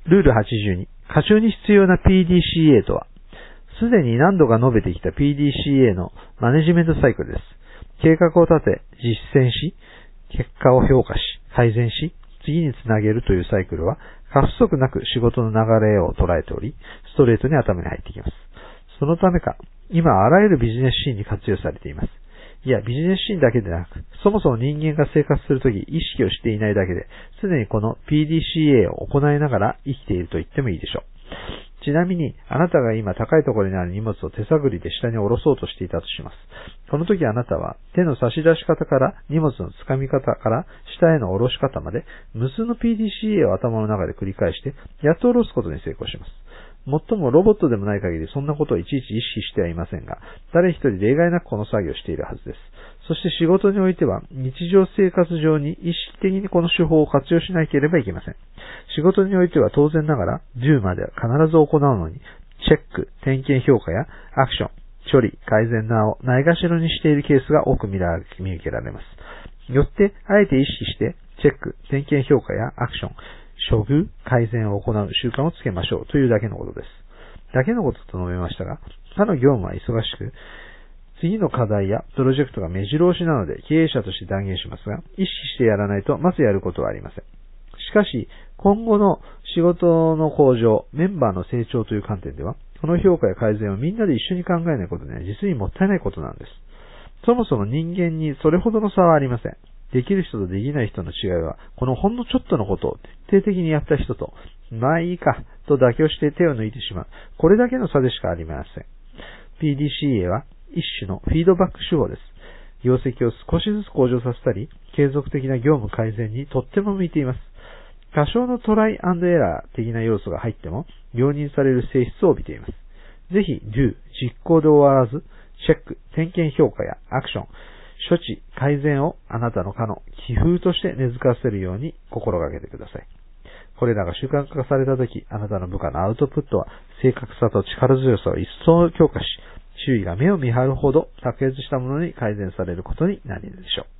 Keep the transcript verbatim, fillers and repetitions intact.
ルールはちじゅうに、歌集に必要な ピーディーシーエー とは、すでに何度か述べてきた ピーディーシーエー のマネジメントサイクルです。計画を立て、実践し、結果を評価し、改善し、次につなげるというサイクルは、過不足なく仕事の流れを捉えており、ストレートに頭に入ってきます。そのためか、今あらゆるビジネスシーンに活用されています。いや、ビジネスシーンだけでなく、そもそも人間が生活するとき意識をしていないだけで、すでにこの ピーディーシーエー を行いながら生きていると言ってもいいでしょう。ちなみに、あなたが今高いところにある荷物を手探りで下に下ろそうとしていたとします。この時あなたは手の差し出し方から荷物の掴み方から下への下ろし方まで無数の ピーディーシーエー を頭の中で繰り返してやっと下ろすことに成功します。もっともロボットでもない限りそんなことをいちいち意識してはいませんが、誰一人例外なくこの作業をしているはずです。そして仕事においては日常生活上に意識的にこの手法を活用しなければいけません。仕事においては当然ながら Do までは必ず行うのに、チェック、点検評価やアクション、処理、改善なをないがしろにしているケースが多く見ら見受けられます。よって、あえて意識して、チェック、点検評価やアクション、処遇、改善を行う習慣をつけましょうというだけのことです。だけのことと述べましたが、他の業務は忙しく、次の課題やプロジェクトが目白押しなので経営者として断言しますが、意識してやらないとまずやることはありません。しかし、今後の仕事の向上、メンバーの成長という観点では、この評価や改善をみんなで一緒に考えないことには実にもったいないことなんです。そもそも人間にそれほどの差はありません。できる人とできない人の違いは、このほんのちょっとのことを徹底的にやった人と、まあいいか、と妥協して手を抜いてしまう。これだけの差でしかありません。ピーディーシーエー は一種のフィードバック手法です。業績を少しずつ向上させたり、継続的な業務改善にとっても向いています。多少のトライアンドエラー的な要素が入っても、容認される性質を帯びています。ぜひ、Do、実行で終わらず、チェック、点検評価やアクション、処置、改善をあなたの課の気風として根付かせるように心がけてください。これらが習慣化されたとき、あなたの部下のアウトプットは正確さと力強さを一層強化し、周囲が目を見張るほど卓越したものに改善されることになるでしょう。